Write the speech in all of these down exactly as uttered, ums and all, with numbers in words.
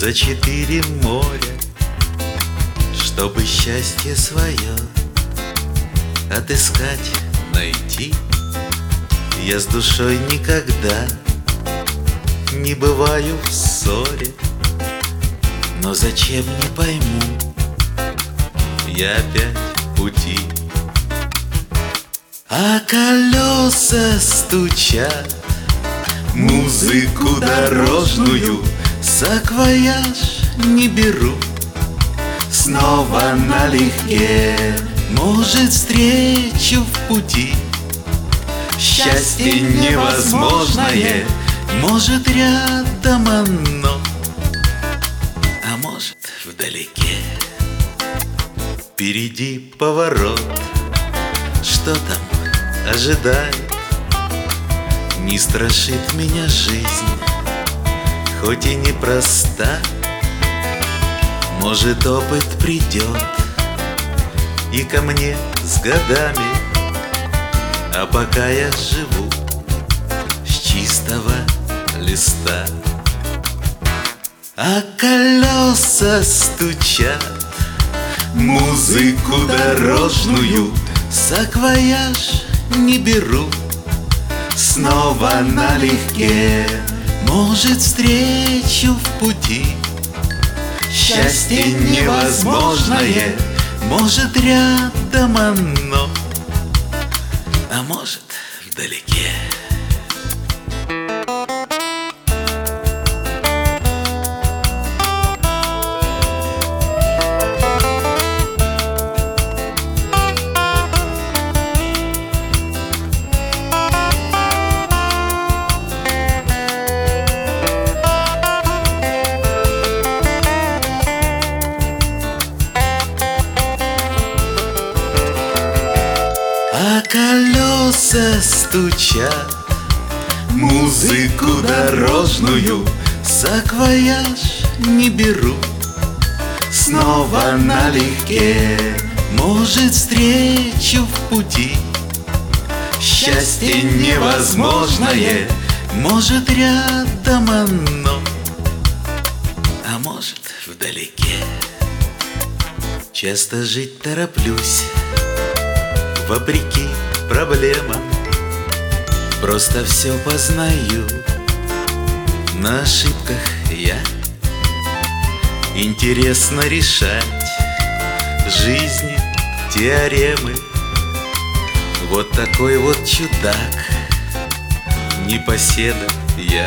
за четыре моря, чтобы счастье свое отыскать, найти. Я с душой никогда не бываю в ссоре, но зачем, не пойму, я опять в пути. А колеса стучат музыку дорожную, саквояж не беру, снова налегке. Может, встречу в пути счастье невозможное, может, рядом оно, а может, вдалеке. Впереди поворот, что там ожидает? Не страшит меня жизнь, хоть и непроста. Может, опыт придет и ко мне с годами, а пока я живу с чистого листа. А колеса стучат музыку дорожную, саквояж не беру, снова налегке. Может, встречу в пути счастье невозможное, может, рядом оно, а может, вдалеке. А колеса стучат музыку дорожную, саквояж не беру, снова налегке. Может, встречу в пути счастье невозможное, может, рядом оно, а может, вдалеке. Часто жить тороплюсь вопреки проблемам, просто все познаю на ошибках я. Интересно решать в жизни теоремы. Вот такой вот чудак, непоседа я.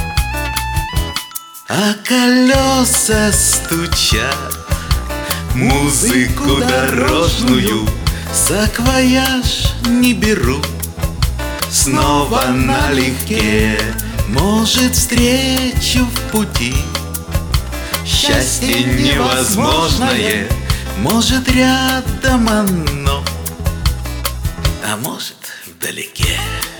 А колеса стучат музыку дорожную, саквояж не беру, снова налегке. Может, встречу в пути счастье невозможное, может, рядом оно, а может, вдалеке.